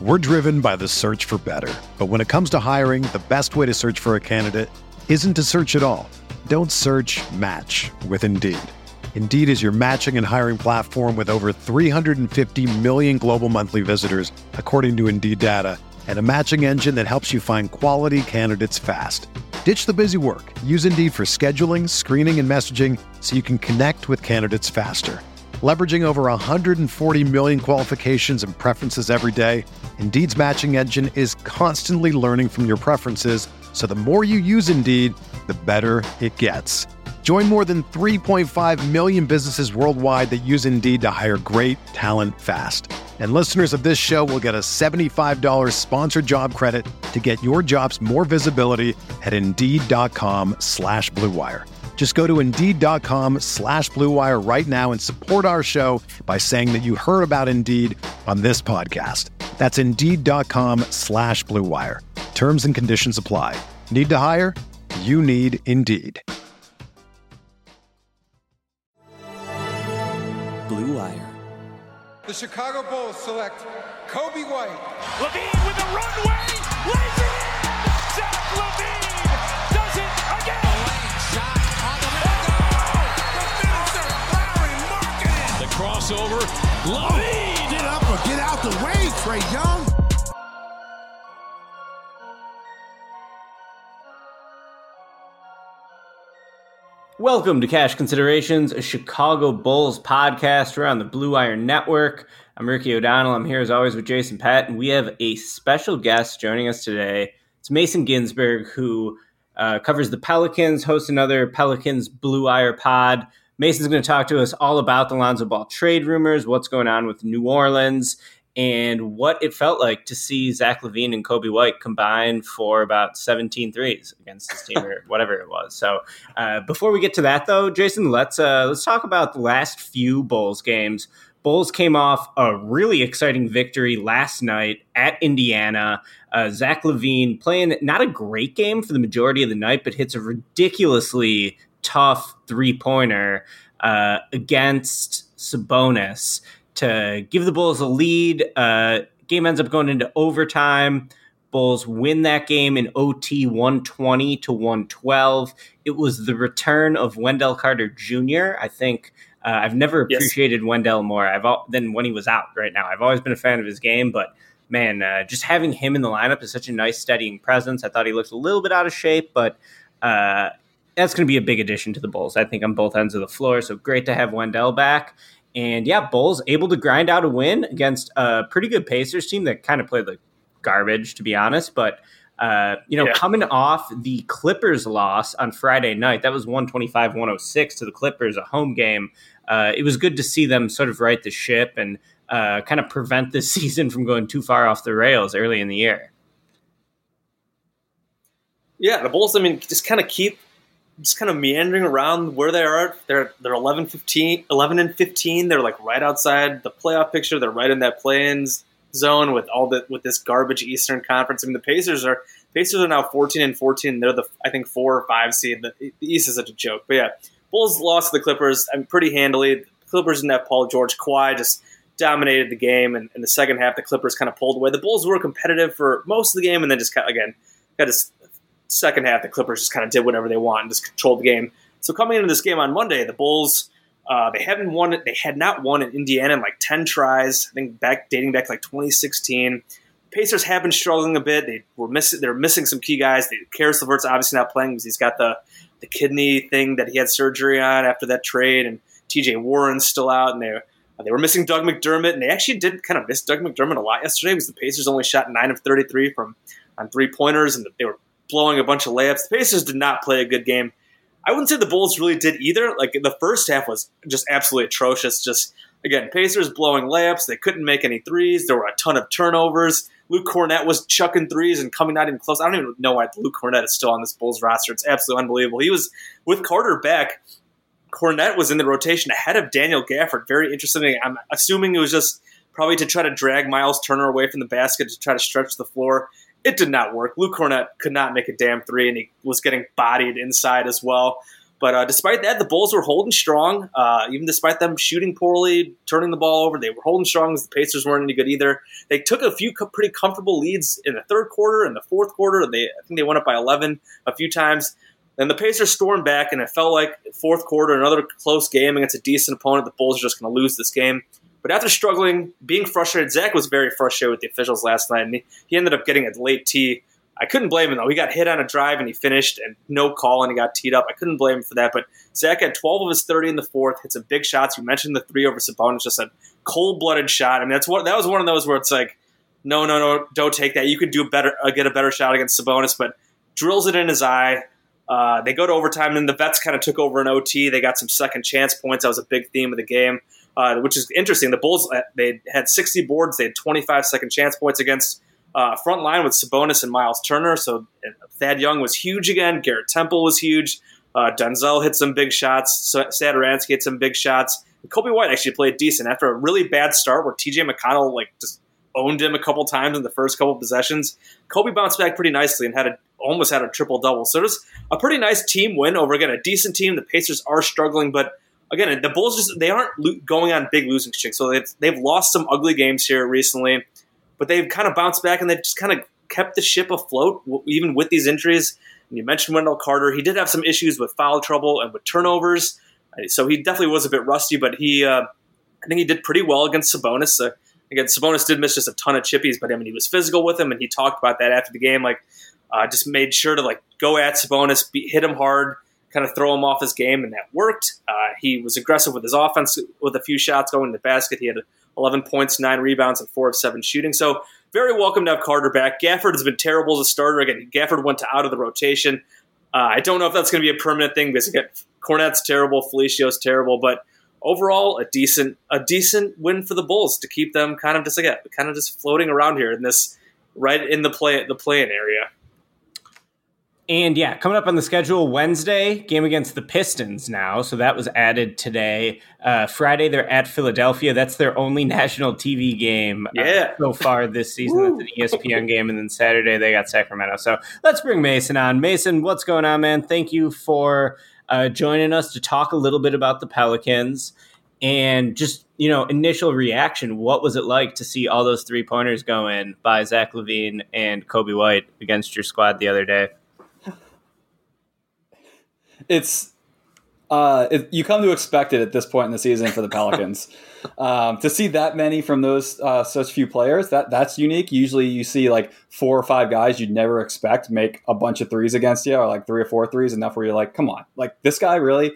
We're driven by the search for better. But when it comes to hiring, the best way to search for a candidate isn't to search at all. Don't search, match with Indeed. Indeed is your matching and hiring platform with over 350 million global monthly visitors, according to Indeed data, and a matching engine that helps you find quality candidates fast. Ditch the busy work. Use Indeed for scheduling, screening, and messaging so you can connect with candidates faster. Leveraging over 140 million qualifications and preferences every day, Indeed's matching engine is constantly learning from your preferences, so the more you use Indeed, the better it gets. Join more than 3.5 million businesses worldwide that use Indeed to hire great talent fast. And listeners of this show will get a $75 sponsored job credit to get your jobs more visibility at Indeed.com/Blue Wire. Just go to Indeed.com/Blue Wire right now and support our show by saying that you heard about Indeed on this podcast. That's Indeed.com/Blue Wire. Terms and conditions apply. Need to hire? You need Indeed. Blue Wire. The Chicago Bulls select Coby White. LaVine with a runway, lays it in. Zach LaVine does it again. Lane shot on the window. The finisher, Larry Markkinen. The crossover, LaVine. Get up or get out the way, Trae Young. Welcome to Cash Considerations, a Chicago Bulls podcast around the Blue Wire Network. I'm Ricky O'Donnell. I'm here as always with Jason Pett, and we have a special guest joining us today. It's Mason Ginsberg, who covers the Pelicans, hosts another Pelicans Blue Wire pod. Mason's going to talk to us all about the Lonzo Ball trade rumors, what's going on with New Orleans, and what it felt like to see Zach LaVine and Coby White combine for about 17 threes against his team or whatever it was. So before we get to that, though, Jason, let's talk about the last few Bulls games. Bulls came off a really exciting victory last night at Indiana. Zach LaVine playing not a great game for the majority of the night, but hits a ridiculously tough three-pointer against Sabonis to give the Bulls a lead. Game ends up going into overtime. Bulls win that game in OT 120-112. It was the return of Wendell Carter Jr. I think I've never appreciated Wendell more than when he was out right now. I've always been a fan of his game, but man, just having him in the lineup is such a nice steadying presence. I thought he looked a little bit out of shape, but that's going to be a big addition to the Bulls, I think, on both ends of the floor. So great to have Wendell back. And yeah, Bulls able to grind out a win against a pretty good Pacers team that kind of played like garbage, to be honest. But, coming off the Clippers loss on Friday night, that was 125-106 to the Clippers, a home game. It was good to see them sort of right the ship and kind of prevent this season from going too far off the rails early in the year. Yeah, the Bulls, just kind of meandering around where they are. They're 11-15. They're like right outside the playoff picture. They're right in that play-in zone with this garbage Eastern Conference. The Pacers are now 14-14. They're the 4 or 5 seed. The East is such a joke. But yeah, Bulls lost to the Clippers pretty handily. The Clippers didn't have Paul George. Kawhi just dominated the game, and in the second half, the Clippers kind of pulled away. The Bulls were competitive for most of the game, and then just got this second half, the Clippers just kind of did whatever they want and just controlled the game. So coming into this game on Monday, the Bulls they had not won in Indiana in like 10 tries. I think dating back to like 2016. Pacers have been struggling a bit. They were missing some key guys. Karis LeVert's obviously not playing because he's got the kidney thing that he had surgery on after that trade, and T.J. Warren's still out, and they were missing Doug McDermott, and they actually did kind of miss Doug McDermott a lot yesterday because the Pacers only shot 9 of 33 on three-pointers, and they were blowing a bunch of layups. The Pacers did not play a good game. I wouldn't say the Bulls really did either. Like, the first half was just absolutely atrocious. Just, again, Pacers blowing layups. They couldn't make any threes. There were a ton of turnovers. Luke Kornet was chucking threes and coming not even close. I don't even know why Luke Kornet is still on this Bulls roster. It's absolutely unbelievable. He was, with Carter back, Kornet was in the rotation ahead of Daniel Gafford. Very interesting. I'm assuming it was just probably to try to drag Miles Turner away from the basket to try to stretch the floor. It did not work. Luke Kornet could not make a damn three, and he was getting bodied inside as well. But despite that, the Bulls were holding strong. Even despite them shooting poorly, turning the ball over, they were holding strong as the Pacers weren't any good either. They took a few pretty comfortable leads in the third quarter and the fourth quarter. I think they went up by 11 a few times. Then the Pacers stormed back, and it felt like fourth quarter, another close game against a decent opponent. The Bulls are just going to lose this game. But after struggling, being frustrated, Zach was very frustrated with the officials last night, and he ended up getting a late tee. I couldn't blame him, though. He got hit on a drive, and he finished, and no call, and he got teed up. I couldn't blame him for that. But Zach had 12 of his 30 in the fourth, hit some big shots. You mentioned the 3 over Sabonis, just a cold-blooded shot. I mean, that was one of those where it's like, no, don't take that. You could do better, get a better shot against Sabonis, but drills it in his eye. They go to overtime, and the Vets kind of took over an OT. They got some second chance points. That was a big theme of the game, which is interesting. The Bulls, they had 60 boards. They had 25 second chance points against front line with Sabonis and Miles Turner. So Thad Young was huge again. Garrett Temple was huge. Denzel hit some big shots. Satoransky hit some big shots. And Kobe White actually played decent after a really bad start where TJ McConnell just owned him a couple times in the first couple possessions. Kobe bounced back pretty nicely and almost had a triple-double. So it was a pretty nice team win over, again, a decent team. The Pacers are struggling, but again, the Bulls they aren't going on big losing streaks. So they've lost some ugly games here recently, but they've kind of bounced back and they've just kind of kept the ship afloat, even with these injuries. And you mentioned Wendell Carter. He did have some issues with foul trouble and with turnovers, so he definitely was a bit rusty, but I think he did pretty well against Sabonis. Again, Sabonis did miss just a ton of chippies, but I mean, he was physical with him, and he talked about that after the game. Just made sure to go at Sabonis, hit him hard, kind of throw him off his game, and that worked. He was aggressive with his offense with a few shots going to the basket. He had 11 points, 9 rebounds, and 4 of 7 shooting. So very welcome to have Carter back. Gafford has been terrible as a starter. Again, Gafford went out of the rotation. I don't know if that's going to be a permanent thing because again, Cornette's terrible, Felicia's terrible, but overall, a decent win for the Bulls to keep them kind of just floating around here in this right in the play-in area. And yeah, coming up on the schedule, Wednesday, game against the Pistons now. So that was added today. Friday, they're at Philadelphia. That's their only national TV game so far this season. That's an ESPN game. And then Saturday, they got Sacramento. So let's bring Mason on. Mason, what's going on, man? Thank you for joining us to talk a little bit about the Pelicans. And just, initial reaction. What was it like to see all those 3-pointers go in by Zach LaVine and Kobe White against your squad the other day? It's you come to expect it at this point in the season for the Pelicans. To see that many from those such few players, that's unique. Usually you see 4 or 5 guys you'd never expect make a bunch of threes against you, or 3 or 4 threes, enough where you're like, come on, this guy really?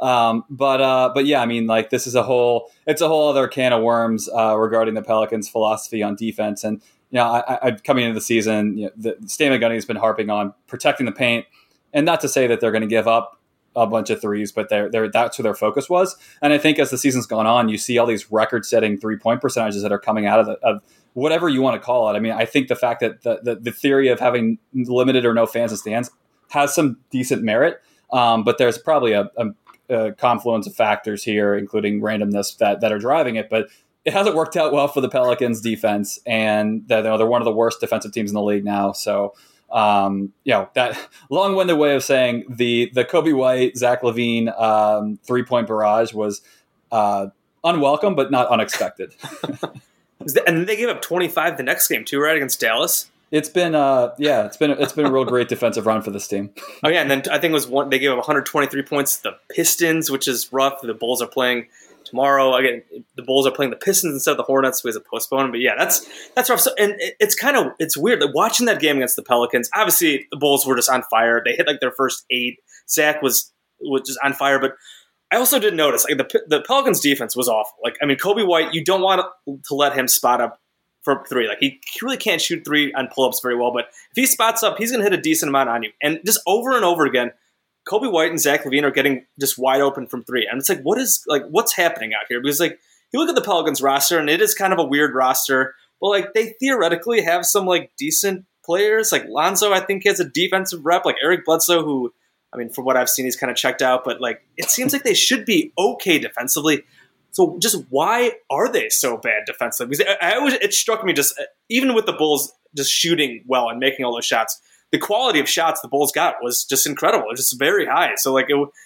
But yeah, I mean, this is a whole other can of worms regarding the Pelicans' philosophy on defense. And I coming into the season, Stan Van Gundy has been harping on protecting the paint. And not to say that they're going to give up a bunch of threes, but that's where their focus was. And I think as the season's gone on, you see all these record-setting 3-point percentages that are coming out of whatever you want to call it. I mean, I think the fact that the theory of having limited or no fans in stands has some decent merit, but there's probably a confluence of factors here, including randomness that are driving it. But it hasn't worked out well for the Pelicans defense, and they're one of the worst defensive teams in the league now. So. That long-winded way of saying the Kobe White, Zach LaVine 3-point barrage was unwelcome, but not unexpected. And they gave up 25 the next game too, right, against Dallas. It's been a real great defensive run for this team. Oh yeah, and then I think it was they gave up 123 points to the Pistons, which is rough. The Bulls are playing tomorrow. Again, the Bulls are playing the Pistons instead of the Hornets, because of postponement. But yeah, that's rough. So, and it's weird. Watching that game against the Pelicans, obviously the Bulls were just on fire. They hit their first 8. Zach was just on fire. But I also did notice the Pelicans defense was awful. Kobe White, you don't want to let him spot up for 3. He really can't shoot 3 on pull-ups very well. But if he spots up, he's going to hit a decent amount on you. And just over and over again, Kobe White and Zach LaVine are getting just wide open from 3. And it's what's happening out here? Because you look at the Pelicans roster, and it is kind of a weird roster, but they theoretically have some decent players. Lonzo, I think, has a defensive rep. Eric Bledsoe, who, from what I've seen, he's kind of checked out, but it seems like they should be okay defensively. So just why are they so bad defensively? Because it struck me just even with the Bulls just shooting well and making all those shots, the quality of shots the Bulls got was just incredible. It was just very high. So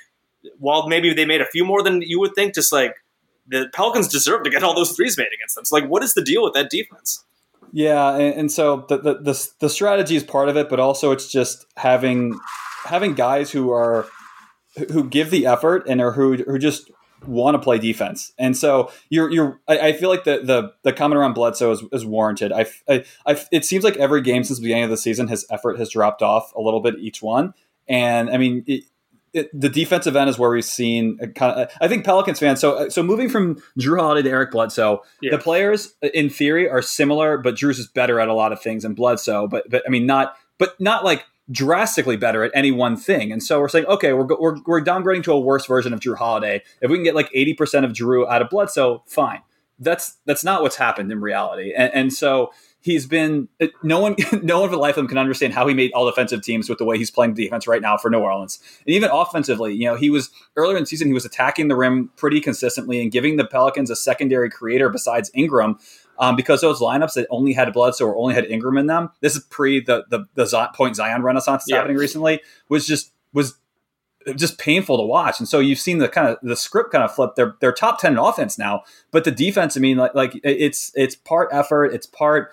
while maybe they made a few more than you would think, just like the Pelicans deserve to get all those threes made against them. So like, what is the deal with that defense? Yeah, and so the strategy is part of it, but also it's just having guys who give the effort and who just want to play defense. And so I feel like the comment around Bledsoe is warranted. It seems like every game since the beginning of the season, his effort has dropped off a little bit each one. And I mean, the defensive end is where we've seen I think Pelicans fans. So moving from Jrue Holiday to Eric Bledsoe, the players in theory are similar, but Drew's is better at a lot of things than Bledsoe. But I mean, not like drastically better at any one thing. And so we're saying, okay, we're downgrading to a worse version of Jrue Holiday. If we can get like 80% of Jrue out of Bledsoe, fine. That's not what's happened in reality. And so he's been no one for the life of them can understand how he made all defensive teams with the way he's playing defense right now for New Orleans. And even offensively, he was earlier in the season, he was attacking the rim pretty consistently and giving the Pelicans a secondary creator besides Ingram. Because those lineups that only had Bledsoe or only had Ingram in them, this is pre the point Zion renaissance that's happening recently, was just painful to watch. And so you've seen the script kind of flip. They're top 10 in offense now, but the defense, I mean, like it's part effort, it's part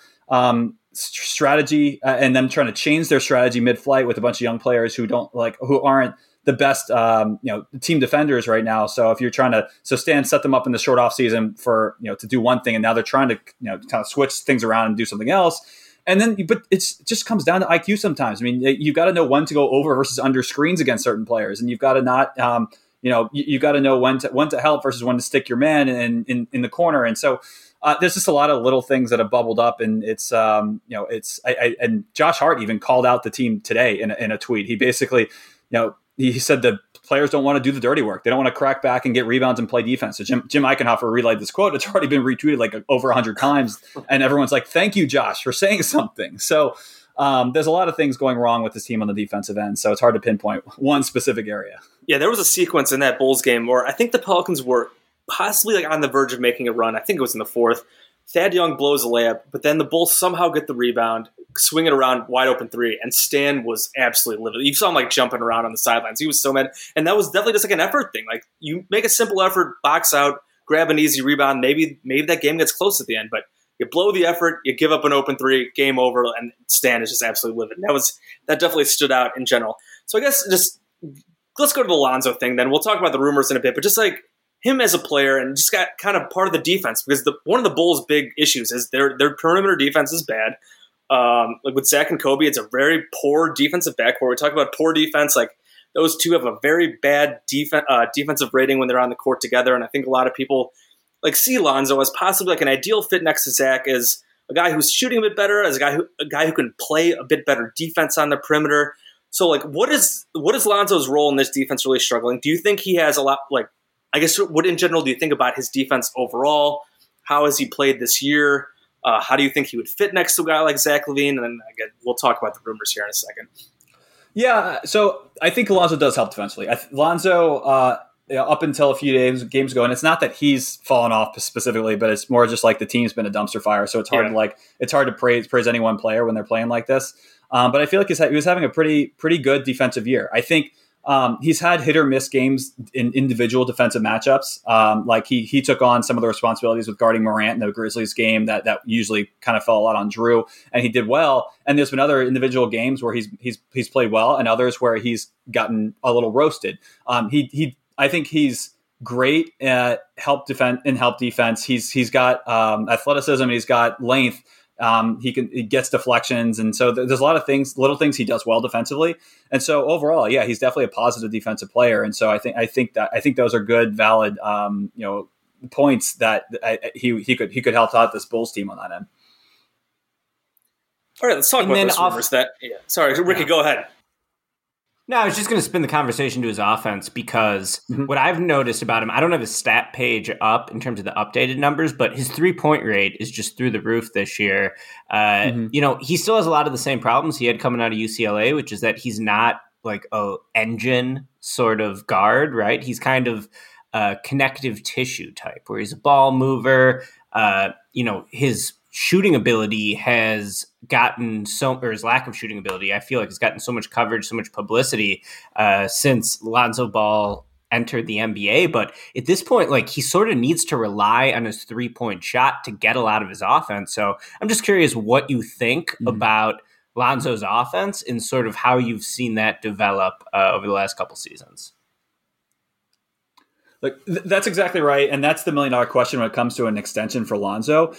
strategy, and them trying to change their strategy mid-flight with a bunch of young players who aren't the best team defenders right now. So if you're trying to set them up in the short off season for to do one thing, and now they're trying to kind of switch things around and do something else. And then, but it just comes down to IQ sometimes. I mean, you've got to know when to go over versus under screens against certain players, and you've got to not, you got to know when to help versus when to stick your man in the corner. And so there's just a lot of little things that have bubbled up, and it's and Josh Hart even called out the team today in a tweet. He basically, he said the players don't want to do the dirty work. They don't want to crack back and get rebounds and play defense. So Jim Eichenhofer relayed this quote. It's already been retweeted like over 100 times. And everyone's like, thank you, Josh, for saying something. So there's a lot of things going wrong with this team on the defensive end. So it's hard to pinpoint one specific area. Yeah, there was a sequence in that Bulls game where I think the Pelicans were possibly like on the verge of making a run. I think it was in the fourth. Thad Young blows a layup, but then the Bulls somehow get the rebound, swing it around, wide open three, and Stan was absolutely livid. You saw him like jumping around on the sidelines. He was so mad, and that was definitely just like an effort thing. Like you make a simple effort, box out, grab an easy rebound, maybe that game gets close at the end, but you blow the effort, you give up an open three, game over, and Stan is just absolutely livid. And that definitely stood out in general. So I guess just let's go to the Lonzo thing then. We'll talk about the rumors in a bit, but just like him as a player and just got kind of part of the defense, because one of the Bulls' big issues is their perimeter defense is bad. Like with Zach and Kobe, it's a very poor defensive backcourt. We talk about poor defense, like those two have a very bad defensive rating when they're on the court together. And I think a lot of people like see Lonzo as possibly like an ideal fit next to Zach, as a guy who's shooting a bit better, as a guy who can play a bit better defense on the perimeter. So like, what is Lonzo's role in this defense really struggling? Do you think he has a lot, like, I guess, what in general do you think about his defense overall? How has he played this year? How do you think he would fit next to a guy like Zach LaVine? And then again, we'll talk about the rumors here in a second. Yeah, so I think Lonzo does help defensively. Lonzo, up until a few games ago, and it's not that he's fallen off specifically, but it's more just like the team's been a dumpster fire. So it's hard to praise any one player when they're playing like this. But I feel like he was having a pretty good defensive year. I think he's had hit or miss games in individual defensive matchups. Like he took on some of the responsibilities with guarding Morant in the Grizzlies game that usually kind of fell a lot on Jrue, and he did well. And there's been other individual games where he's played well, and others where he's gotten a little roasted. I think he's great at help defense. He's got athleticism, and he's got length. He gets deflections, and so there's a lot of little things he does well defensively. And so overall, yeah, he's definitely a positive defensive player. And so I think those are good, valid, points that he could help out this Bulls team on that end. All right, let's talk about those rumors. Sorry, Ricky, go ahead. No, I was just going to spin the conversation to his offense, because what I've noticed about him, I don't have his stat page up in terms of the updated numbers, but his 3-point rate is just through the roof this year. He still has a lot of the same problems he had coming out of UCLA, which is that he's not like a engine sort of guard, right? He's kind of a connective tissue type, where he's a ball mover. His shooting ability has gotten his lack of shooting ability, I feel like, has gotten so much coverage, so much publicity since Lonzo Ball entered the NBA. But at this point, like, he sort of needs to rely on his 3-point shot to get a lot of his offense. So I'm just curious what you think about Lonzo's offense and sort of how you've seen that develop over the last couple seasons. Look, that's exactly right, and that's the $1 million question when it comes to an extension for Lonzo.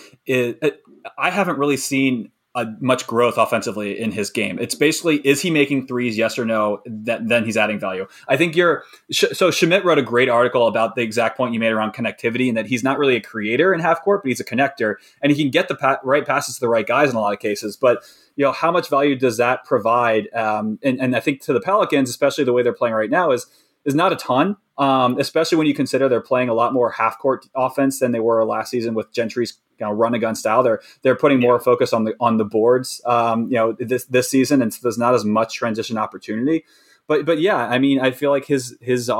I haven't really seen much growth offensively in his game. It's basically, is he making threes, yes or no, then he's adding value. I think so Schmidt wrote a great article about the exact point you made around connectivity, and that he's not really a creator in half court, but he's a connector, and he can get the right passes to the right guys in a lot of cases. But how much value does that provide? And I think to the Pelicans, especially the way they're playing right now, is not a ton, especially when you consider they're playing a lot more half-court offense than they were last season with Gentry's run-and-gun style. They're putting more focus on the boards, this season, and so there's not as much transition opportunity. But yeah, I mean, I feel like his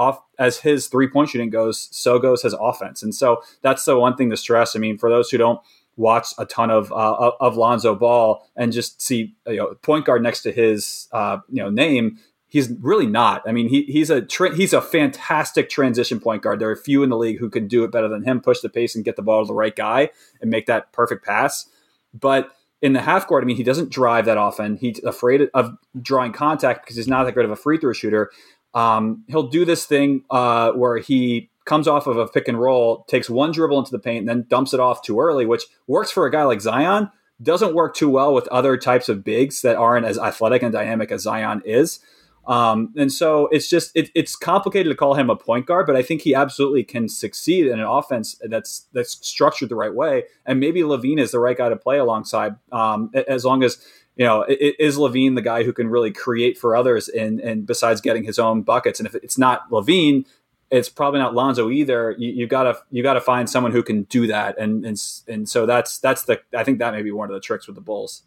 3-point shooting goes, so goes his offense, and so that's the one thing to stress. I mean, for those who don't watch a ton of Lonzo Ball and just see point guard next to his name. He's really not. I mean, he's a fantastic transition point guard. There are a few in the league who can do it better than him, push the pace and get the ball to the right guy and make that perfect pass. But in the half court, I mean, he doesn't drive that often. He's afraid of drawing contact because he's not that great of a free throw shooter. He'll do this thing where he comes off of a pick and roll, takes one dribble into the paint, and then dumps it off too early, which works for a guy like Zion. Doesn't work too well with other types of bigs that aren't as athletic and dynamic as Zion is. And so it's complicated to call him a point guard, but I think he absolutely can succeed in an offense that's structured the right way. And maybe LaVine is the right guy to play alongside, as long as, is LaVine the guy who can really create for others and besides getting his own buckets. And if it's not LaVine, it's probably not Lonzo either. You gotta find someone who can do that. And so I think that may be one of the tricks with the Bulls.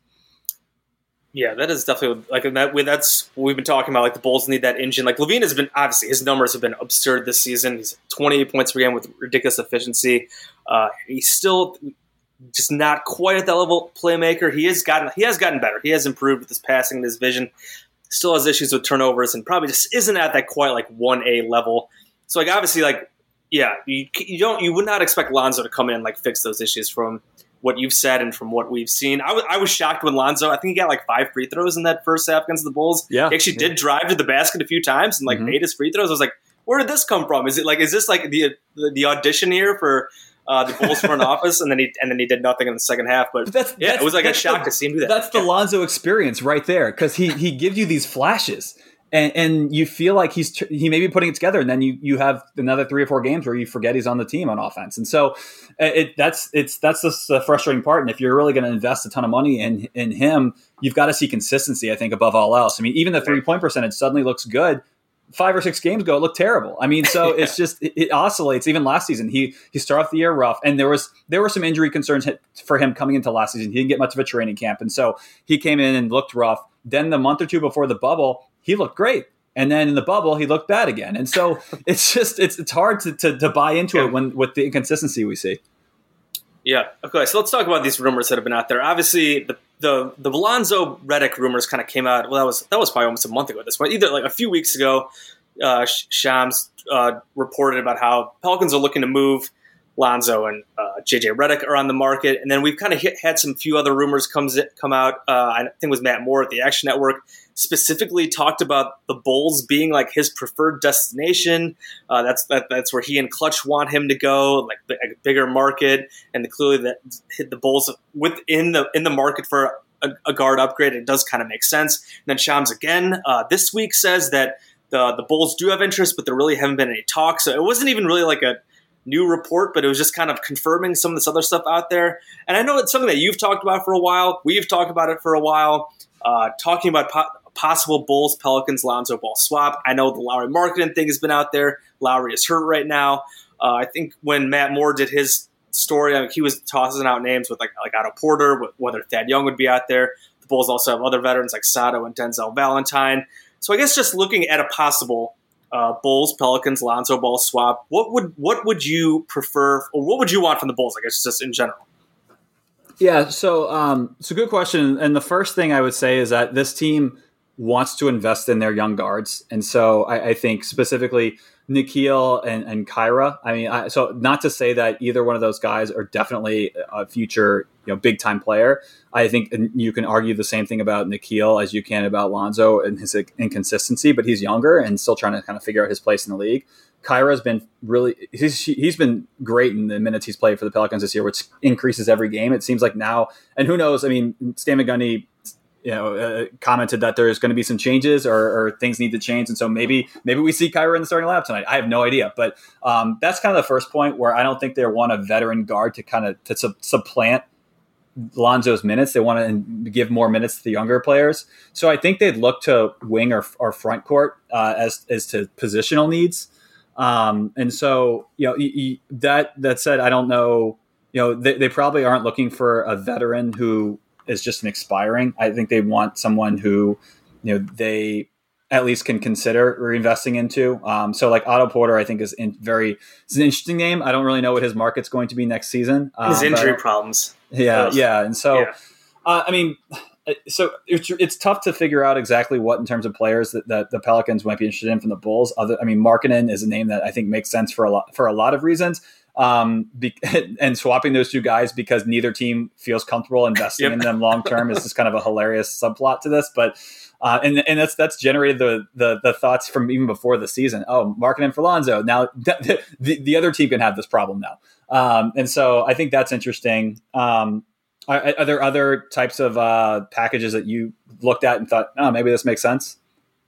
Yeah, that is definitely that's what we've been talking about. Like, the Bulls need that engine. Like, LaVine has been, obviously his numbers have been absurd this season. He's 28 points per game with ridiculous efficiency. He's still just not quite at that level playmaker. He has gotten better. He has improved with his passing and his vision. Still has issues with turnovers and probably just isn't at that quite like 1A level. So like, obviously, like, yeah, you would not expect Lonzo to come in and like fix those issues from what you've said and from what we've seen. I was shocked when Lonzo, I think he got like 5 free throws in that first half against the Bulls. Yeah, he actually did drive to the basket a few times and like made his free throws. I was like, where did this come from? Is this like the audition here for the Bulls front office? And then he did nothing in the second half. But it was like a shock to see him do that. That's the Lonzo experience right there, because he gives you these flashes. And you feel like he may be putting it together, and then you have another 3 or 4 games where you forget he's on the team on offense, and so that's the frustrating part. And if you're really going to invest a ton of money in him, you've got to see consistency, I think, above all else. I mean, even the 3-point percentage suddenly looks good. 5 or 6 games ago, it looked terrible. I mean, so it's just it oscillates. Even last season, he started off the year rough, and there were some injury concerns for him coming into last season. He didn't get much of a training camp, and so he came in and looked rough. Then the month or two before the bubble, he looked great. And then in the bubble, he looked bad again. And so it's just it's hard to buy into it with the inconsistency we see. Yeah. Okay. So let's talk about these rumors that have been out there. Obviously, the Lonzo Redick rumors kind of came out. Well, that was probably almost a month ago at this point. Either like a few weeks ago, Shams reported about how Pelicans are looking to move Lonzo and JJ Redick are on the market. And then we've kind of had some few other rumors come out. I think it was Matt Moore at the Action Network specifically talked about the Bulls being like his preferred destination. That's where he and Clutch want him to go, like a bigger market. And clearly that hit the Bulls in the market for a guard upgrade. It does kind of make sense. And then Shams again this week says that the Bulls do have interest, but there really haven't been any talks. So it wasn't even really like a new report, but it was just kind of confirming some of this other stuff out there. And I know it's something that you've talked about for a while. We've talked about it for a while, talking about possible Bulls-Pelicans Lonzo Ball swap. I know the Lowry marketing thing has been out there. Lowry is hurt right now. I think when Matt Moore did his story, he was tossing out names with like Otto Porter, whether Thad Young would be out there. The Bulls also have other veterans like Sato and Denzel Valentine. So I guess just looking at a possible Bulls, Pelicans, Lonzo Ball swap, what would you prefer, or what would you want from the Bulls, I guess, just in general? Yeah, so it's a good question. And the first thing I would say is that this team wants to invest in their young guards. And so I think specifically Nikhil and Kyra. I mean, so not to say that either one of those guys are definitely a future, big time player. I think you can argue the same thing about Nikhil as you can about Lonzo and his inconsistency, but he's younger and still trying to kind of figure out his place in the league. Kyra's been he's been great in the minutes he's played for the Pelicans this year, which increases every game. It seems like now, and who knows? I mean, Stan Van Gundy, commented that there's going to be some changes or things need to change. And so maybe we see Kyra in the starting lineup tonight. I have no idea, but that's kind of the first point where I don't think they want a veteran guard to supplant Lonzo's minutes. They want to give more minutes to the younger players. So I think they'd look to wing or front court as to positional needs. And so, that said, I don't know, they probably aren't looking for a veteran who is just an expiring. I think they want someone who, they at least can consider reinvesting into. So like Otto Porter, I think it's an interesting name. I don't really know what his market's going to be next season. His injury problems. Yeah. And so, I mean, so it's tough to figure out exactly what in terms of players that the Pelicans might be interested in from the Bulls. Markkanen is a name that I think makes sense for a lot of reasons. And swapping those two guys because neither team feels comfortable investing in them long term is just kind of a hilarious subplot to this. But and that's generated the thoughts from even before the season. Oh, Markkanen for Lonzo. Now the other team can have this problem now, and so I think that's interesting. Are there other types of packages that you looked at and thought, oh, maybe this makes sense?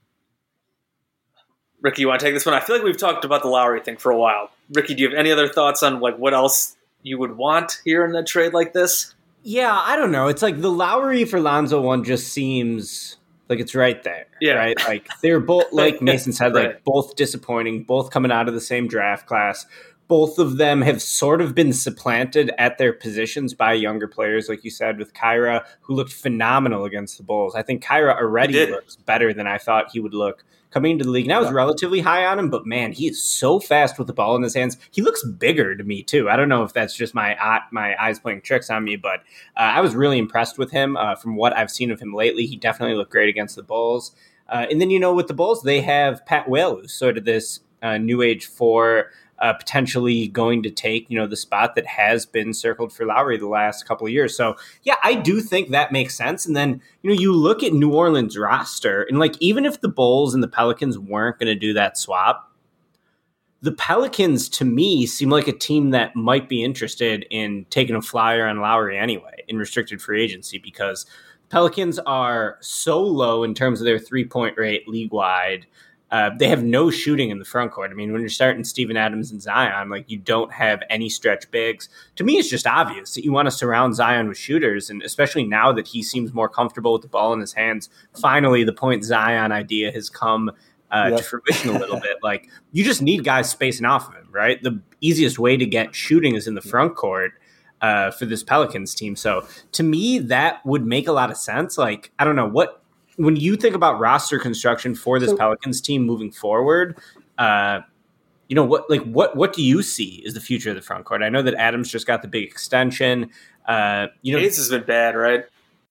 Ricky, you want to take this one? I feel like we've talked about the Lowry thing for a while. Ricky, do you have any other thoughts on like what else you would want here in a trade like this? Yeah, I don't know. It's like the Lowry for Lonzo one just seems like it's right there. Yeah. Right? Like they're both, like Mason said, right. Like both disappointing, both coming out of the same draft class. Both of them have sort of been supplanted at their positions by younger players, like you said, with Kyra, who looked phenomenal against the Bulls. I think Kyra already looks better than I thought he would look coming into the league. And I was relatively high on him, but man, he is so fast with the ball in his hands. He looks bigger to me too. I don't know if that's just my eyes playing tricks on me, but I was really impressed with him from what I've seen of him lately. He definitely looked great against the Bulls. And then, with the Bulls, they have Pat Will, who's sort of this new age four, potentially going to take, the spot that has been circled for Lowry the last couple of years. So, yeah, I do think that makes sense. And then, you look at New Orleans roster and like, even if the Bulls and the Pelicans weren't going to do that swap, the Pelicans to me seem like a team that might be interested in taking a flyer on Lowry anyway in restricted free agency, because Pelicans are so low in terms of their 3-point rate league wide. They have no shooting in the front court. I mean, when you're starting Steven Adams and Zion, like you don't have any stretch bigs. To me, it's just obvious that you want to surround Zion with shooters, and especially now that he seems more comfortable with the ball in his hands. Finally, the point Zion idea has come to fruition a little bit. Like you just need guys spacing off of him, right? The easiest way to get shooting is in the front court for this Pelicans team. So to me, that would make a lot of sense. Like, I don't know when you think about roster construction for this Pelicans team moving forward, what do you see is the future of the front court? I know that Adams just got the big extension. Hayes has been bad, right?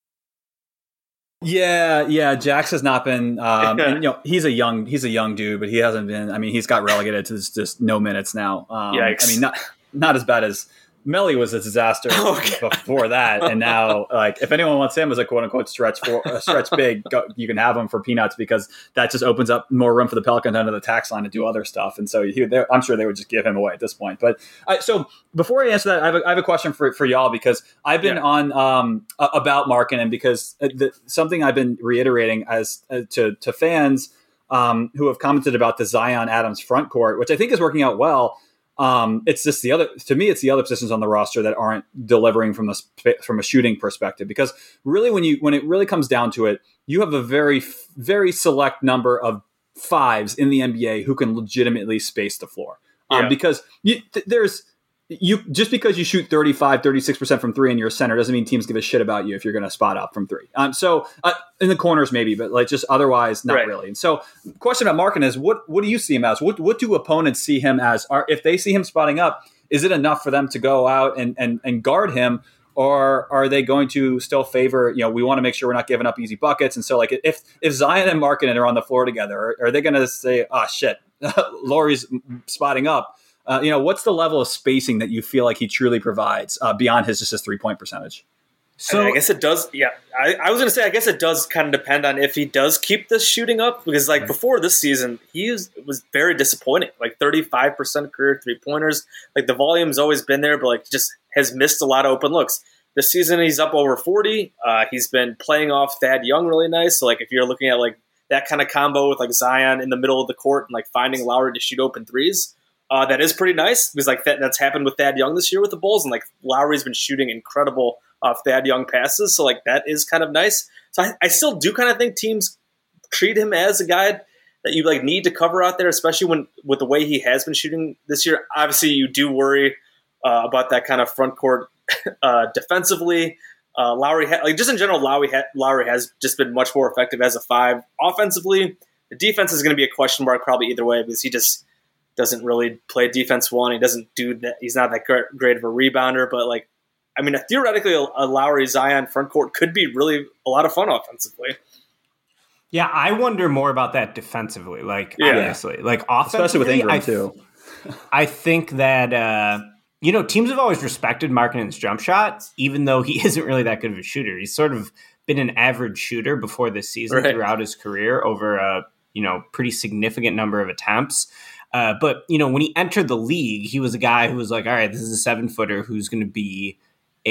Yeah. Jax has not been. And, he's a young dude, but he hasn't been. I mean, he's got relegated to just no minutes now. Yikes. I mean, not as bad as Melly was a disaster before that, and now, like, if anyone wants him as a quote unquote stretch big, you can have him for peanuts, because that just opens up more room for the Pelicans under the tax line to do other stuff. And so I'm sure they would just give him away at this point. But so before I answer that, I have a question for y'all, because I've been on about Markkanen, because something I've been reiterating as to fans who have commented about the Zion Adams front court, which I think is working out well. It's just the other positions on the roster that aren't delivering from a shooting perspective, because really when it really comes down to it, you have a very, very select number of fives in the NBA who can legitimately space the floor. Because just because you shoot 35, 36% from three and you're a center doesn't mean teams give a shit about you if you're going to spot up from three. So in the corners maybe, but like just otherwise not really. And so question about Markkanen is what do you see him as? What do opponents see him as? If they see him spotting up, is it enough for them to go out and guard him? Or are they going to still favor, we want to make sure we're not giving up easy buckets. And so like if Zion and Markkanen are on the floor together, are they going to say, oh shit, Lowry's spotting up. What's the level of spacing that you feel like he truly provides beyond his 3-point percentage? So I guess it does. Yeah, I was going to say, I guess it does kind of depend on if he does keep this shooting up, because like before this season, was very disappointing. Like 35% career 3-pointers. Like the volume's always been there, but like just has missed a lot of open looks. This season, he's up over 40. He's been playing off Thad Young really nice. So like if you're looking at like that kind of combo with like Zion in the middle of the court and like finding Lowry to shoot open threes, that is pretty nice, because like that's happened with Thad Young this year with the Bulls, and like Lowry's been shooting incredible Thad Young passes, so like that is kind of nice. So I still do kind of think teams treat him as a guy that you like need to cover out there, especially with the way he has been shooting this year. Obviously, you do worry about that kind of front court defensively. Lowry, just in general, Lowry has just been much more effective as a 5 offensively. The defense is going to be a question mark probably either way, because he just doesn't really play defense well, and he doesn't do that. He's not that great of a rebounder, but like, I mean, theoretically, a Lowry Zion front court could be really a lot of fun offensively. Yeah, I wonder more about that defensively. Like, obviously, like offensively, especially with Ingram too. I think that teams have always respected Markkanen's jump shot, even though he isn't really that good of a shooter. He's sort of been an average shooter before this season throughout his career over a pretty significant number of attempts. But when he entered the league, he was a guy who was like, all right, this is a 7-footer who's going to be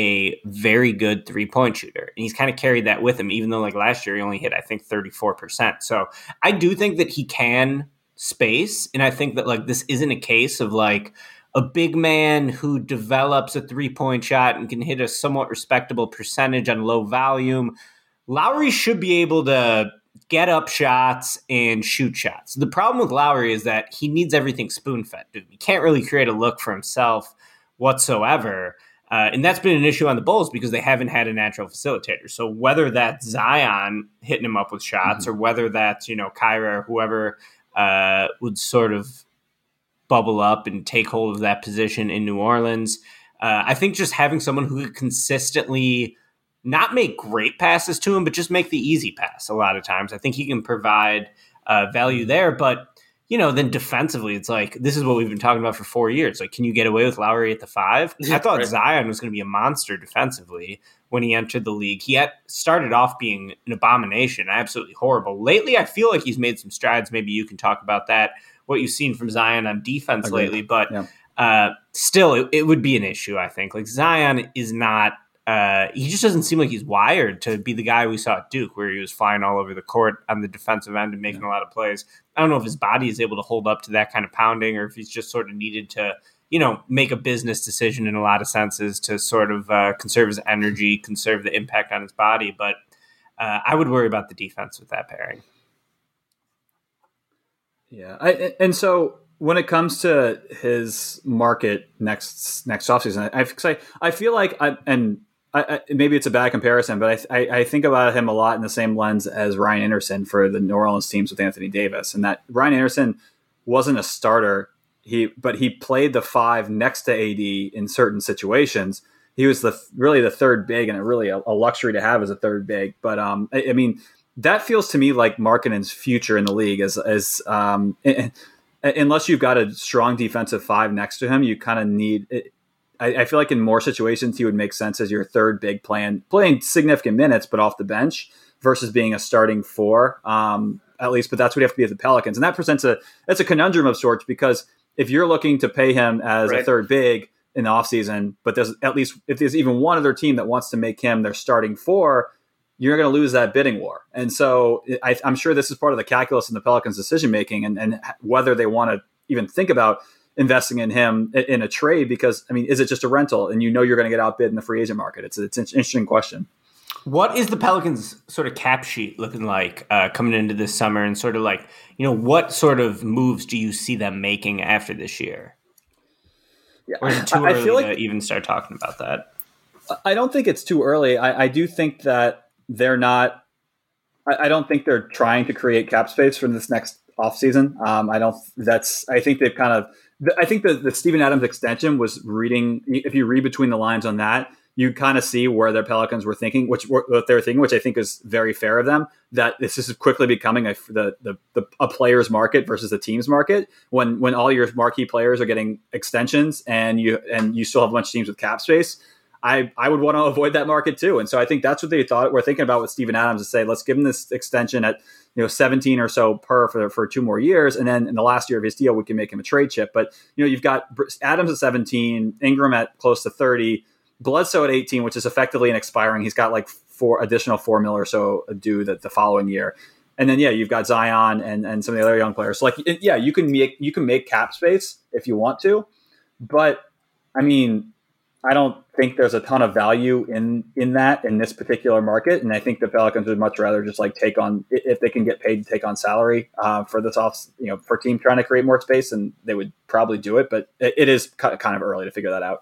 a very good 3-point shooter. And he's kind of carried that with him, even though like last year he only hit, I think, 34%. So I do think that he can space. And I think that like this isn't a case of like a big man who develops a 3-point shot and can hit a somewhat respectable percentage on low volume. Lowry should be able to get up shots and shoot shots. The problem with Lowry is that he needs everything spoon-fed. He can't really create a look for himself whatsoever. And that's been an issue on the Bulls because they haven't had a natural facilitator. So whether that's Zion hitting him up with shots or whether that's, Kyra or whoever would sort of bubble up and take hold of that position in New Orleans, I think just having someone who could consistently not make great passes to him, but just make the easy pass a lot of times. I think he can provide value there. But, then defensively, it's like, this is what we've been talking about for 4 years. Like, can you get away with Lowry at the 5? I thought Zion was going to be a monster defensively when he entered the league. He had started off being an abomination, absolutely horrible. Lately, I feel like he's made some strides. Maybe you can talk about that, what you've seen from Zion on defense lately. But still, it would be an issue, I think. Like, Zion is not... he just doesn't seem like he's wired to be the guy we saw at Duke, where he was flying all over the court on the defensive end and making a lot of plays. I don't know if his body is able to hold up to that kind of pounding, or if he's just sort of needed to, make a business decision in a lot of senses to sort of conserve his energy, conserve the impact on his body. But I would worry about the defense with that pairing. Yeah, and so when it comes to his market next offseason, I feel like maybe it's a bad comparison, but I think about him a lot in the same lens as Ryan Anderson for the New Orleans teams with Anthony Davis, and that Ryan Anderson wasn't a starter, but he played the 5 next to AD in certain situations. He was really the third big, and really a luxury to have as a third big. But I mean, that feels to me like Markkanen's future in the league as unless you've got a strong defensive 5 next to him, you kind of need it. I feel like in more situations, he would make sense as your third big playing significant minutes, but off the bench versus being a starting 4, at least. But that's what you have to be at the Pelicans. And that presents it's a conundrum of sorts, because if you're looking to pay him as a third big in the offseason, but there's at least, if there's even one other team that wants to make him their starting 4, you're going to lose that bidding war. And so I'm sure this is part of the calculus in the Pelicans' decision-making and whether they want to even think about investing in him in a trade, because, I mean, is it just a rental and you're going to get outbid in the free agent market? It's an interesting question. What is the Pelicans' sort of cap sheet looking like coming into this summer, and sort of like, what sort of moves do you see them making after this year? Yeah, or is it too early to even start talking about that? I don't think it's too early. I do think that they're not. I don't think they're trying to create cap space for this next offseason. I think they've kind of. I think the Steven Adams extension was reading. If you read between the lines on that, you kind of see where the Pelicans were thinking, what they're thinking, which I think is very fair of them, that this is quickly becoming a player's market versus a team's market. When all your marquee players are getting extensions and you still have a bunch of teams with cap space, I would want to avoid that market too. And so I think that's what they thought we're thinking about with Steven Adams, to say, let's give him this extension at 17 or so for 2 more years. And then in the last year of his deal, we can make him a trade chip. But, you've got Adams at 17, Ingram at close to 30, Bledsoe at 18, which is effectively an expiring. He's got like additional $4 million or so due the following year. And then, you've got Zion and some of the other young players. So you can make cap space if you want to, but I mean, I don't think there's a ton of value in this particular market. And I think the Pelicans would much rather just take on, if they can get paid to take on salary for this for a team trying to create more space, and they would probably do it, but it is kind of early to figure that out.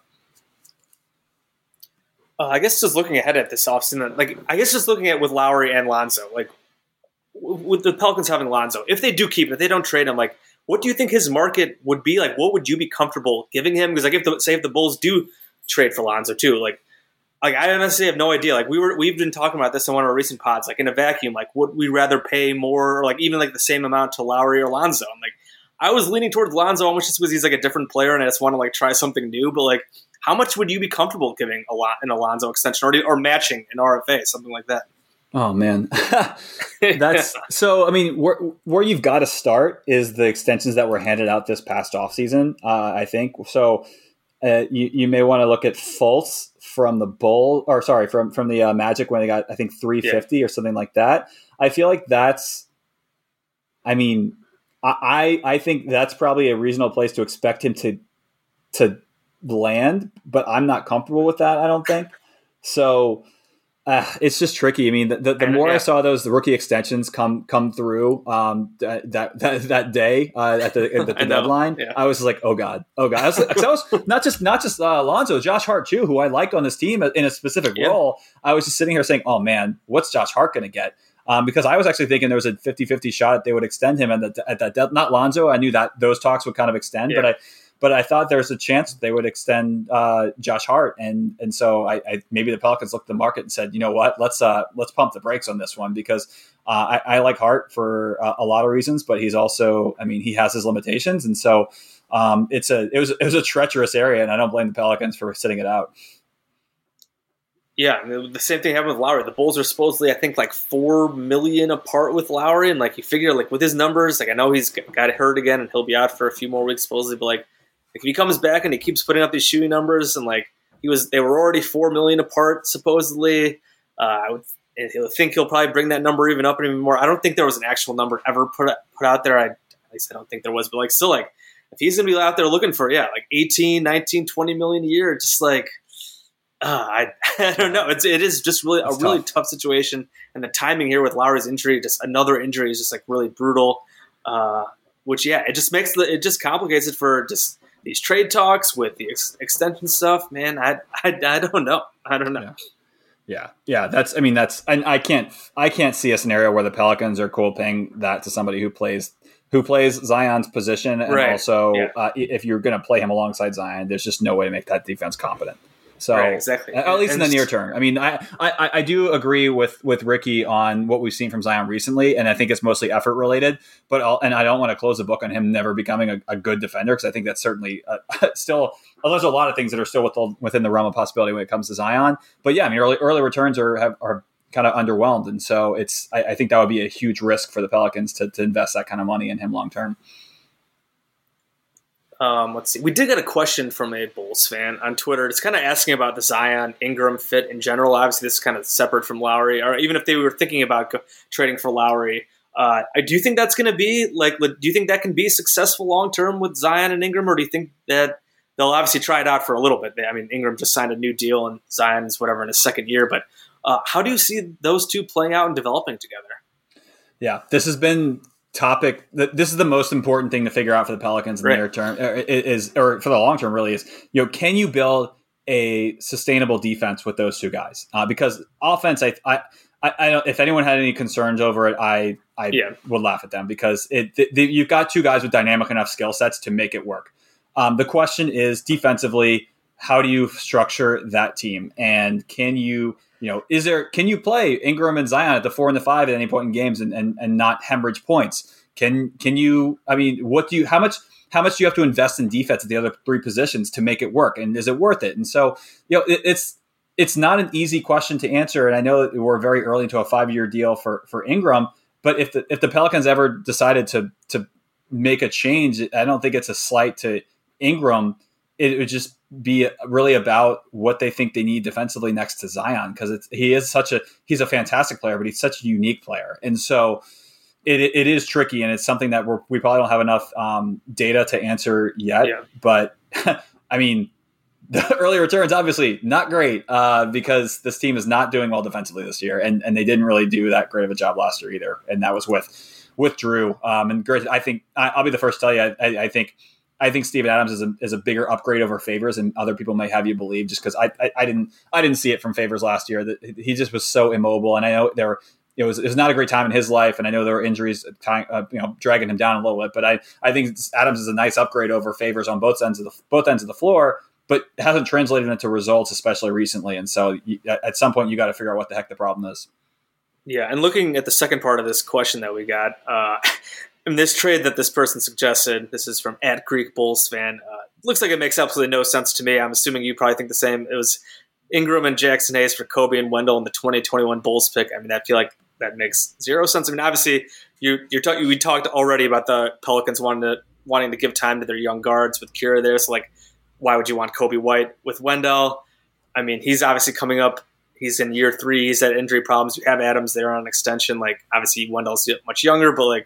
I guess just looking ahead at this offseason, just looking at with Lowry and Lonzo, with the Pelicans having Lonzo, if they do keep it, if they don't trade him, what do you think his market would be? What would you be comfortable giving him? Because if the Bulls do trade for Lonzo too, I honestly have no idea. We've been talking about this in one of our recent pods. In a vacuum, would we rather pay more, or even the same amount to Lowry or Lonzo? I was leaning towards Lonzo almost just because he's a different player, and I just want to try something new. But how much would you be comfortable giving an Alonzo extension or matching an RFA, something like that? Oh man, that's so. I mean, where you've got to start is the extensions that were handed out this past offseason. I think so. You may want to look at Fultz from the from the Magic when they got, I think, $350 or something like that. I feel like that's. I mean, I think that's probably a reasonable place to expect him to land, but I'm not comfortable with that. I don't think so. It's just tricky. I mean, the more I saw the rookie extensions come through that day at the deadline, I was like, oh god. I was not just Alonzo, Josh Hart too, who I like on this team in a specific role. I was just sitting here saying, oh man, what's Josh Hart going to get? Because I was actually thinking there was a 50-50 shot that they would extend him, and not Lonzo. I knew that those talks would kind of extend, but I thought there was a chance that they would extend Josh Hart, and so I maybe the Pelicans looked at the market and said, you know what, let's pump the brakes on this one, because I like Hart for a lot of reasons, but he's also, I mean, he has his limitations, and so it was a treacherous area, and I don't blame the Pelicans for sitting it out. Yeah, the same thing happened with Lowry. The Bulls are supposedly, I think, $4 million apart with Lowry, and you figure with his numbers, I know he's got hurt again, and he'll be out for a few more weeks supposedly, but if he comes back and he keeps putting up these shooting numbers, and they were already $4 million apart supposedly, I would think he'll probably bring that number even up and even more. I don't think there was an actual number ever put out there. At least I don't think there was, but still, if he's gonna be out there looking for 18, 19, 20 million a year, just I don't know. It is just really really tough situation, and the timing here with Lowry's injury, just another injury, is just really brutal. Which it just complicates it for just these trade talks with the extension stuff. Man, I don't know. I don't know. Yeah. And I can't see a scenario where the Pelicans are cool paying that to somebody who plays Zion's position, and also if you're going to play him alongside Zion, there's just no way to make that defense competent. So exactly. At least in the near term. I mean, I do agree with Ricky on what we've seen from Zion recently, and I think it's mostly effort related. But I don't want to close the book on him never becoming a good defender, because I think that's certainly still. There's a lot of things that are still within the realm of possibility when it comes to Zion. But yeah, I mean, early returns are kind of underwhelmed, and so I think that would be a huge risk for the Pelicans to invest that kind of money in him long term. Let's see. We did get a question from a Bulls fan on Twitter. It's kind of asking about the Zion Ingram fit in general. Obviously, this is kind of separate from Lowry, or even if they were thinking about trading for Lowry. Do you think that's going to be do you think that can be successful long term with Zion and Ingram, or do you think that they'll obviously try it out for a little bit? I mean, Ingram just signed a new deal, and Zion's in his second year. But how do you see those two playing out and developing together? Yeah, this has been. This is the most important thing to figure out for the Pelicans in the near term, or for the long term, really is, can you build a sustainable defense with those two guys? Because offense, I don't, if anyone had any concerns over it, I would laugh at them, because you've got two guys with dynamic enough skill sets to make it work. The question is defensively, how do you structure that team? And can you play Ingram and Zion at the 4 and the 5 at any point in games and not hemorrhage points? Can you, I mean, how much do you have to invest in defense at the other three positions to make it work? And is it worth it? And so, it's not an easy question to answer. And I know that we're very early into a 5-year deal for Ingram, but if the Pelicans ever decided to make a change, I don't think it's a slight to Ingram. It would just be really about what they think they need defensively next to Zion, because he's a fantastic player, but he's such a unique player. And so it is tricky, and it's something that we probably don't have enough data to answer yet. Yeah. But I mean, the early returns obviously not great because this team is not doing well defensively this year, and they didn't really do that great of a job last year either. And that was with Drew. And great, I think I'll be the first to tell you. I think Steven Adams is a bigger upgrade over Favors, and other people may have you believe, just because I didn't see it from Favors last year. That he just was so immobile, and I know it was not a great time in his life, and I know there were injuries dragging him down a little bit. But I think Adams is a nice upgrade over Favors on both ends of the floor, but hasn't translated into results, especially recently. And so at some point you got to figure out what the heck the problem is. Yeah, and looking at the second part of this question that we got, in this trade that this person suggested, this is from @GreekBullsFan, looks like it makes absolutely no sense to me. I'm assuming you probably think the same. It was Ingram and Jackson Hayes for Kobe and Wendell in the 2021 Bulls pick. I mean, I feel like that makes zero sense. I mean, obviously, we talked already about the Pelicans wanting to give time to their young guards with Kira there. So, like, why would you want Kobe White with Wendell? I mean, he's obviously coming up. He's in year 3. He's had injury problems. You have Adams there on an extension. Like, obviously, Wendell's much younger, but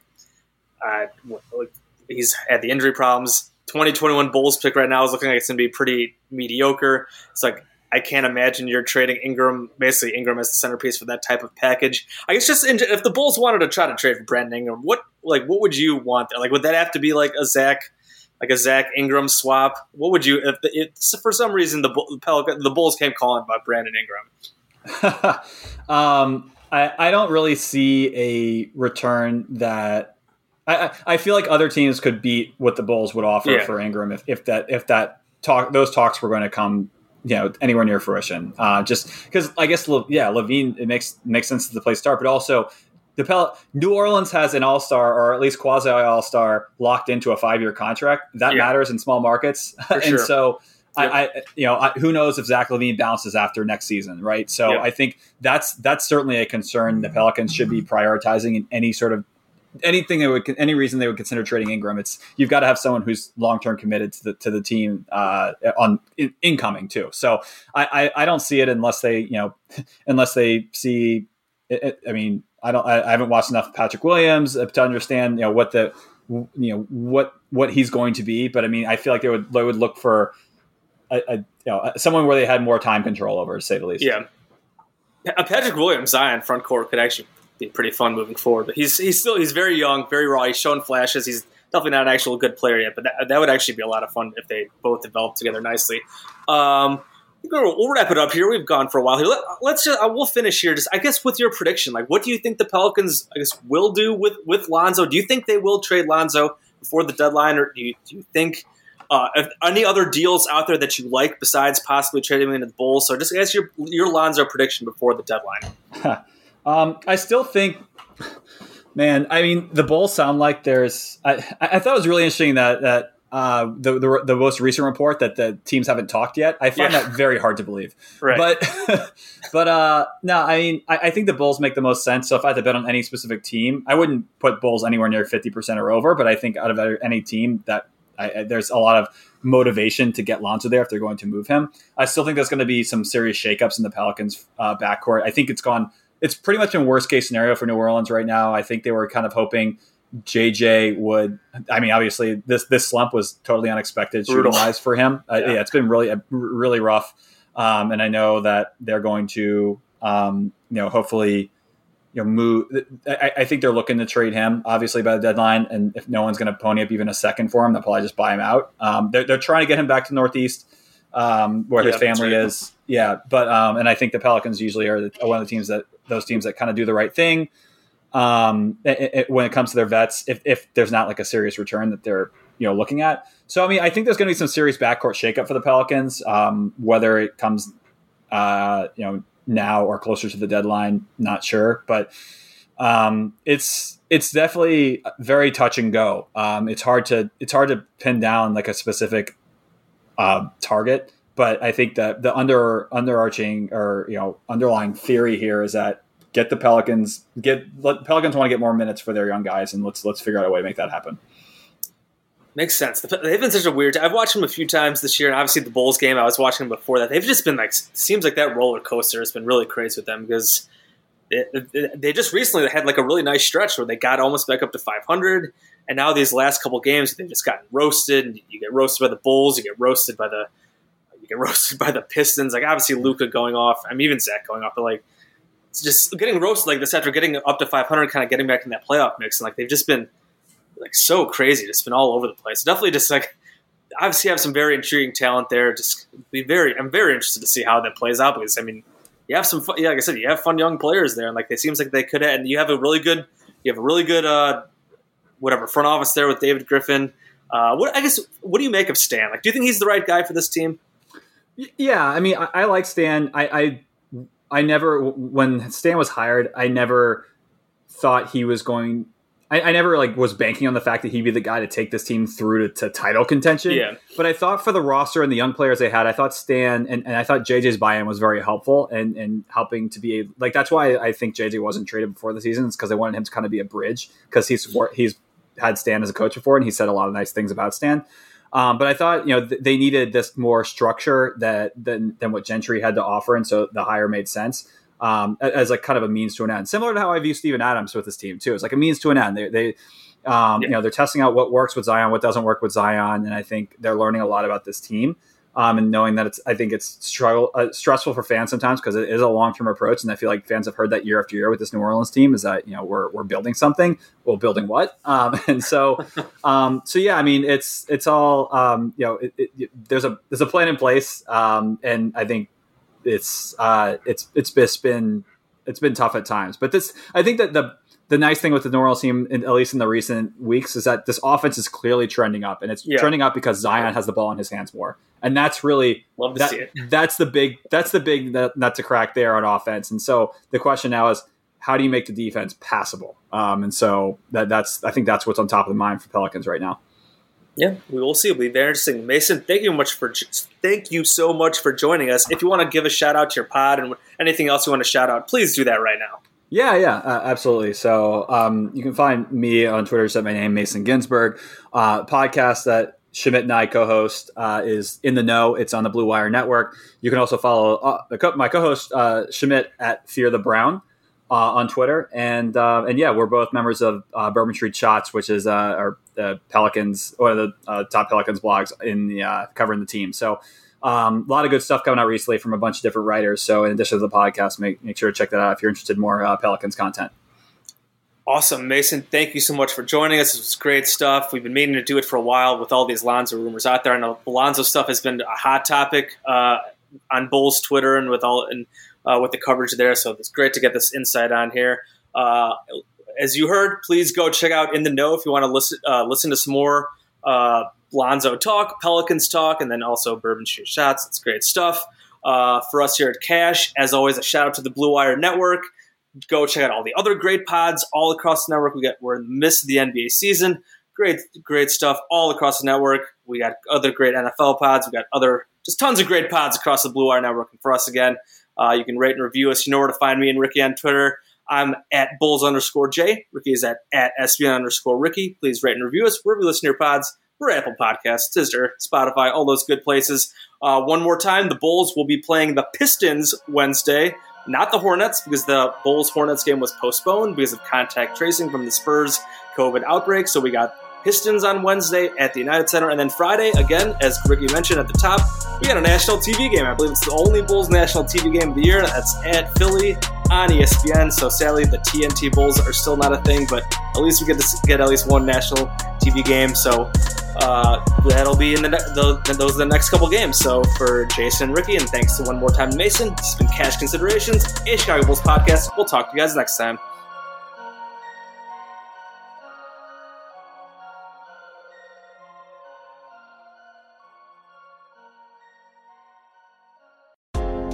he's had the injury problems. 2021 Bulls pick right now is looking like it's going to be pretty mediocre. It's like, I can't imagine you're trading Ingram, basically Ingram as the centerpiece for that type of package. I guess just if the Bulls wanted to try to trade for Brandon Ingram, what would you want there? Like, would that have to be like a Zach Ingram swap? What would you, if for some reason the Bulls came calling about Brandon Ingram? I don't really see a return that I feel like other teams could beat what the Bulls would offer for Ingram if those talks were going to come anywhere near fruition. Just because I guess Levine, it makes sense to the place start, but also New Orleans has an all-star, or at least quasi all-star, locked into a 5-year contract. That matters in small markets, and so. Who knows if Zach LaVine bounces after next season, right? So I think that's certainly a concern the Pelicans should be prioritizing in any reason they would consider trading Ingram. You've got to have someone who's long-term committed to the team on incoming too. So I don't see it unless they see it. I mean, I haven't watched enough of Patrick Williams to understand what he's going to be, but I mean, I feel like they would look for someone where they had more time control over, to say the least. Yeah, Patrick Williams, Zion front court could actually be pretty fun moving forward. But he's very young, very raw. He's shown flashes. He's definitely not an actual good player yet. But that would actually be a lot of fun if they both develop together nicely. We'll wrap it up here. We've gone for a while here. We'll finish here. Just I guess with your prediction, like, what do you think the Pelicans will do with Lonzo? Do you think they will trade Lonzo before the deadline, or do you think? Any other deals out there that you like besides possibly trading him into the Bulls? So just ask your Lonzo prediction before the deadline. I still think, man, I mean, the Bulls sound like there's. I thought it was really interesting that the most recent report that the teams haven't talked yet. I find that very hard to believe. Right. But no, I mean, I think the Bulls make the most sense. So if I had to bet on any specific team, I wouldn't put Bulls anywhere near 50% or over. But I think out of any team that. There's a lot of motivation to get Lonzo there if they're going to move him. I still think there's going to be some serious shakeups in the Pelicans backcourt. I think it's pretty much a worst case scenario for New Orleans right now. I think they were kind of hoping JJ would, I mean, obviously this slump was totally unexpected shooting wise for him. It's been really, really rough. And I know that they're going to, hopefully, move. I think they're looking to trade him, obviously, by the deadline. And if no one's going to pony up even a second for him, they'll probably just buy him out. They're trying to get him back to Northeast, where his family is. Yeah, but and I think the Pelicans usually are one of those teams that kind of do the right thing when it comes to their vets. If there's not like a serious return that they're looking at. So, I mean, I think there's going to be some serious backcourt shakeup for the Pelicans, whether it comes, now or closer to the deadline, not sure. But it's definitely very touch and go. It's hard to pin down like a specific target. But I think that the underarching or underlying theory here is that let the Pelicans want to get more minutes for their young guys, and let's figure out a way to make that happen. Makes sense. They've been such a weird. I've watched them a few times this year, and obviously the Bulls game I was watching them before that. They've just been seems like that roller coaster has been really crazy with them because they just recently had like a really nice stretch where they got almost back up to 500, and now these last couple games they've just gotten roasted. And you get roasted by the Bulls, you get roasted by the Pistons. Like obviously Luka going off, even Zach going off, but like it's just getting roasted like this after getting up to 500, kind of getting back in that playoff mix, and like they've just been like so crazy, just been all over the place. Definitely just like obviously have some very intriguing talent there. I'm very interested to see how that plays out because you have some fun, like I said, you have fun young players there, and like it seems like they could, and you have a really good front office there with David Griffin. What do you make of Stan? Like, do you think he's the right guy for this team? Yeah, I like Stan. I never, when Stan was hired, I never thought he was going. I never was banking on the fact that he'd be the guy to take this team through to title contention. Yeah. But I thought for the roster and the young players they had, I thought Stan and I thought JJ's buy-in was very helpful and helping to be like, that's why I think JJ wasn't traded before the season. It's because they wanted him to kind of be a bridge because he's had Stan as a coach before and he said a lot of nice things about Stan. But I thought, they needed this more structure than what Gentry had to offer. And so the hire made sense. As like kind of a means to an end, similar to how I view Steven Adams with this team too. It's like a means to an end. They're testing out what works with Zion, what doesn't work with Zion, and I think they're learning a lot about this team. And knowing that I think it's stressful for fans sometimes because it is a long-term approach, and I feel like fans have heard that year after year with this New Orleans team is that we're building something. Well, building what? And so yeah, it's all there's a plan in place, and I think. It's been tough at times, but I think that the nice thing with the New Orleans team, at least in the recent weeks, is that this offense is clearly trending up, and it's trending up because Zion has the ball in his hands more, and that's really love to see it. That's the big nut to crack there on offense, and so the question now is how do you make the defense passable? And so I think that's what's on top of the mind for Pelicans right now. Yeah, we will see. It'll be very interesting. Mason, thank you so much for joining us. If you want to give a shout out to your pod and anything else you want to shout out, please do that right now. Yeah, absolutely. So you can find me on Twitter. Just my name, Mason Ginsberg. Podcast that Schmidt and I co-host is In the Know. It's on the Blue Wire Network. You can also follow my co-host Schmidt at Fear the Brown on Twitter. And yeah, we're both members of Bourbon Street Shots, which is our Pelicans, or the top Pelicans blogs in the covering the team. So a lot of good stuff coming out recently from a bunch of different writers. So in addition to the podcast, make sure to check that out if you're interested in more Pelicans content. Awesome. Mason, thank you so much for joining us. It was great stuff. We've been meaning to do it for a while with all these Lonzo rumors out there. I know the Lonzo stuff has been a hot topic on Bulls Twitter and with the coverage there. So it's great to get this insight on here. As you heard, please go check out In the Know if you want to listen to some more Lonzo talk, Pelicans talk, and then also Bourbon Street Shots. It's great stuff. For us here at Cash, as always, a shout out to the Blue Wire Network. Go check out all the other great pods all across the network. We're in the midst of the NBA season. Great stuff all across the network. We got other great NFL pods. We got just tons of great pods across the Blue Wire Network. And for us again, you can rate and review us. You know where to find me and Ricky on Twitter. I'm at Bulls_J. Ricky is at SBN_Ricky. Please rate and review us wherever you listen to your pods. We're Apple Podcasts, Stitcher, Spotify, all those good places. One more time, the Bulls will be playing the Pistons Wednesday, not the Hornets, because the Bulls-Hornets game was postponed because of contact tracing from the Spurs COVID outbreak. So we got Pistons on Wednesday at the United Center. And then Friday, again, as Ricky mentioned at the top, we got a national TV game. I believe it's the only Bulls national TV game of the year. That's at Philly on ESPN. So sadly, the TNT Bulls are still not a thing, but at least we get to get at least one national TV game. So that'll be in those are the next couple games. So for Jason and Ricky, and thanks to one more time to Mason, this has been Cash Considerations, a Chicago Bulls podcast. We'll talk to you guys next time.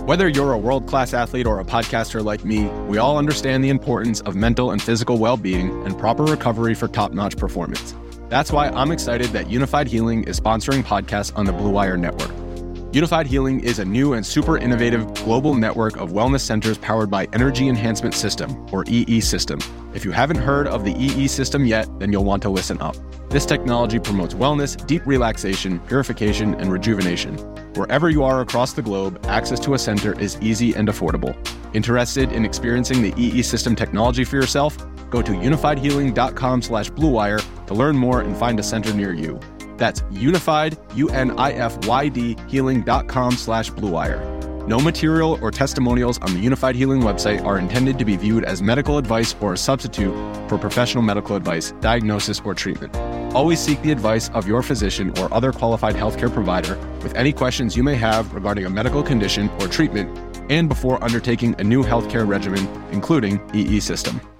Whether you're a world-class athlete or a podcaster like me, we all understand the importance of mental and physical well-being and proper recovery for top-notch performance. That's why I'm excited that Unified Healing is sponsoring podcasts on the Blue Wire Network. Unified Healing is a new and super innovative global network of wellness centers powered by Energy Enhancement System, or EE System. If you haven't heard of the EE System yet, then you'll want to listen up. This technology promotes wellness, deep relaxation, purification, and rejuvenation. Wherever you are across the globe, access to a center is easy and affordable. Interested in experiencing the EE System technology for yourself? Go to unifiedhealing.com/bluewire to learn more and find a center near you. That's unified, UNIFYD, healing.com/bluewire. No material or testimonials on the Unified Healing website are intended to be viewed as medical advice or a substitute for professional medical advice, diagnosis, or treatment. Always seek the advice of your physician or other qualified healthcare provider with any questions you may have regarding a medical condition or treatment and before undertaking a new healthcare regimen, including EE System.